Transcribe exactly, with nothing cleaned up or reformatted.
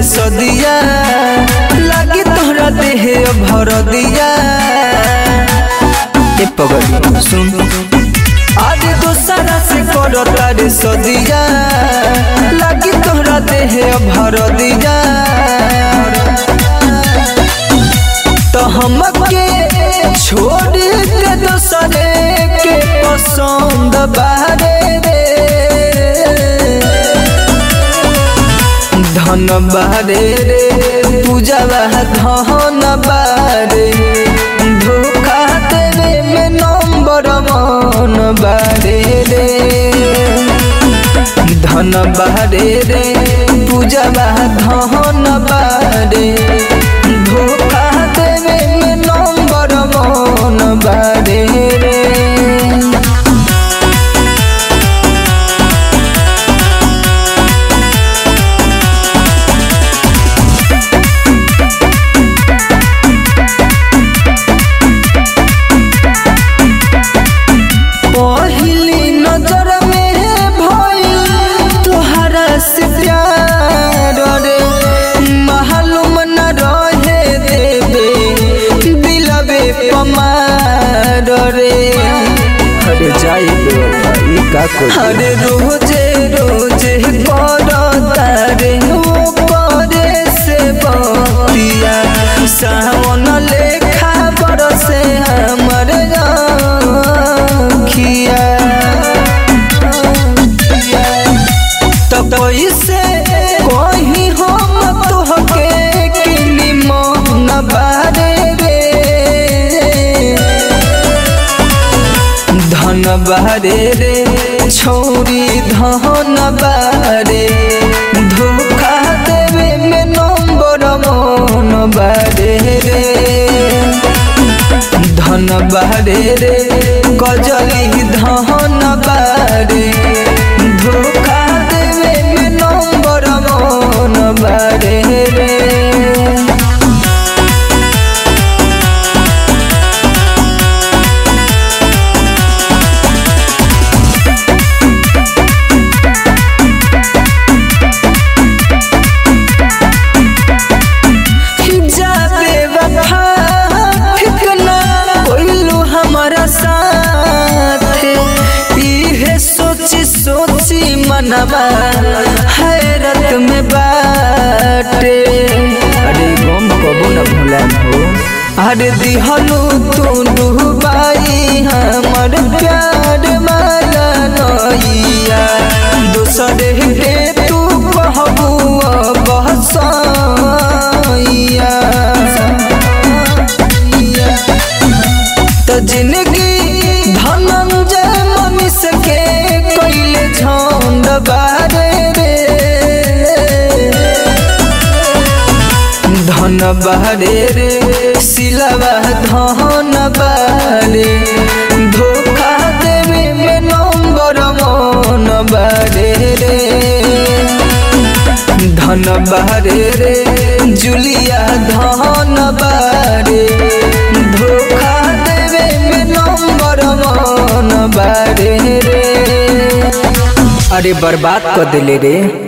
सदिया लागी तोहरा देह भर दिया ए पगड़ी सुन आज दोसरा से करता रे सदिया लागी तोहरा देह भर दिया तो हमके छोड़ के दोसरे के पसंद बारे रे धन बारे रे पूजावा धन बारे धोखा देवे में नंबर मन बारे रे धन बारे रे पूजावा धन बारे धोखा देवे में नंबर मन बारे रे अरे जाई का अरे रोजे रोजे करता रे करे से बतिया सावन लेखा बरसे हमर आँखिया तब से कहीं हम तोहके किली मन बारे रे धन बारे रे छौरी धन बारे धोखा देवे में नंबर मन बारे रे धन बारे रे गजली धन बारे धोखा देवे में नंबर मन बारे रे मनवा हैरत में बाटे अरे गम कबो न भूलाम हो अरे दिहनु तू डूबाई हमर प्यार माला नैया दूसरे के तू कहबू बहसैया तो जिंदगी धनंजय मनीष के कैले झंड बारे रे धन बारे रे सिलवा धन बारे धोखा देवे में नंबर मन बारे रे धन बारे रे जुलिया धन बारे धोखा देवे में नंबर मन बारे रे अरे बर्बाद कर दिले रे।